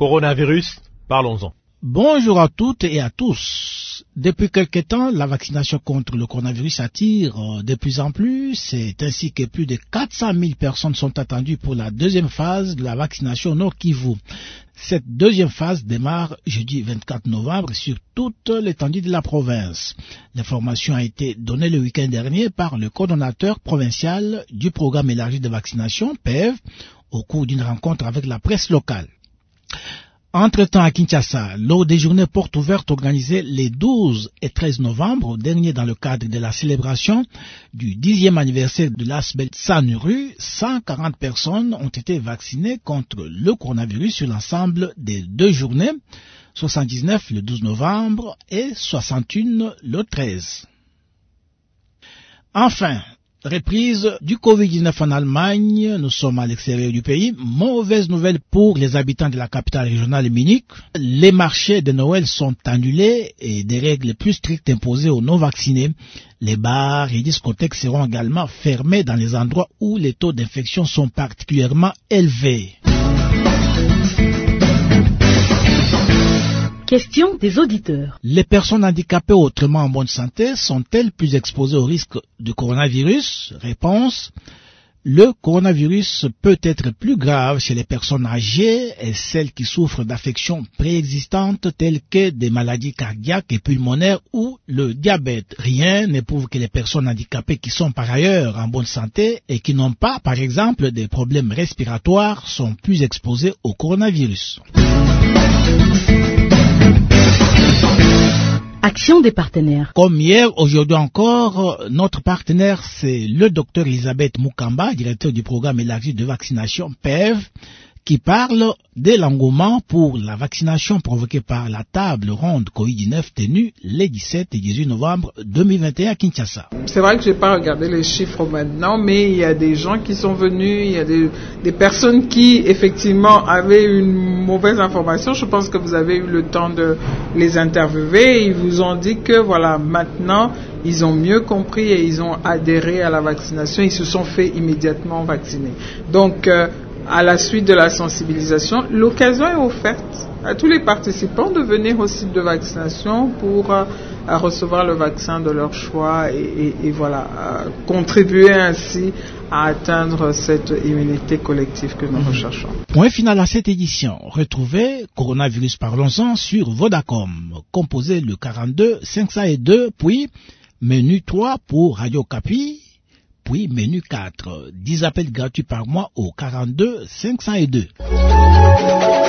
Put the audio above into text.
Coronavirus, parlons-en. Bonjour à toutes et à tous. Depuis quelque temps, la vaccination contre le coronavirus attire de plus en plus. C'est ainsi que plus de 400 000 personnes sont attendues pour la deuxième phase de la vaccination au Nord Kivu. Cette deuxième phase démarre jeudi 24 novembre sur toute l'étendue de la province. L'information a été donnée le week-end dernier par le coordonnateur provincial du programme élargi de vaccination, PEV, au cours d'une rencontre avec la presse locale. Entre-temps, à Kinshasa, lors des journées portes ouvertes organisées les 12 et 13 novembre dernier dans le cadre de la célébration du 10e anniversaire de l'Asbel Sanuru, 140 personnes ont été vaccinées contre le coronavirus sur l'ensemble des deux journées, 79 le 12 novembre et 61 le 13. Enfin, reprise du Covid-19 en Allemagne, nous sommes à l'extérieur du pays. Mauvaise nouvelle pour les habitants de la capitale régionale Munich. Les marchés de Noël sont annulés et des règles plus strictes imposées aux non-vaccinés. Les bars et discothèques seront également fermés dans les endroits où les taux d'infection sont particulièrement élevés. Question des auditeurs. Les personnes handicapées autrement en bonne santé sont-elles plus exposées au risque de coronavirus? Réponse. Le coronavirus peut être plus grave chez les personnes âgées et celles qui souffrent d'affections préexistantes telles que des maladies cardiaques et pulmonaires ou le diabète. Rien ne prouve que les personnes handicapées qui sont par ailleurs en bonne santé et qui n'ont pas, par exemple, des problèmes respiratoires sont plus exposées au coronavirus. Action des partenaires. Comme hier, aujourd'hui encore, notre partenaire, c'est le docteur Elisabeth Mukamba, directeur du programme élargi de vaccination PEV, qui parle de l'engouement pour la vaccination provoquée par la table ronde Covid-19 tenue les 17 et 18 novembre 2021 à Kinshasa. C'est vrai que je n'ai pas regardé les chiffres maintenant, mais il y a des gens qui sont venus, il y a des personnes qui effectivement avaient une mauvaise information. Je pense que vous avez eu le temps de les interviewer. Ils vous ont dit que voilà, maintenant, ils ont mieux compris et ils ont adhéré à la vaccination. Ils se sont fait immédiatement vacciner. Donc, à la suite de la sensibilisation, l'occasion est offerte à tous les participants de venir au site de vaccination pour recevoir le vaccin de leur choix et voilà, contribuer ainsi à atteindre cette immunité collective que nous recherchons. Point final à cette édition. Retrouvez Coronavirus Parlons-en sur Vodacom. Composez le 42 502, puis menu 3 pour Radio Okapi, puis menu 4. 10 appels gratuits par mois au 42 502.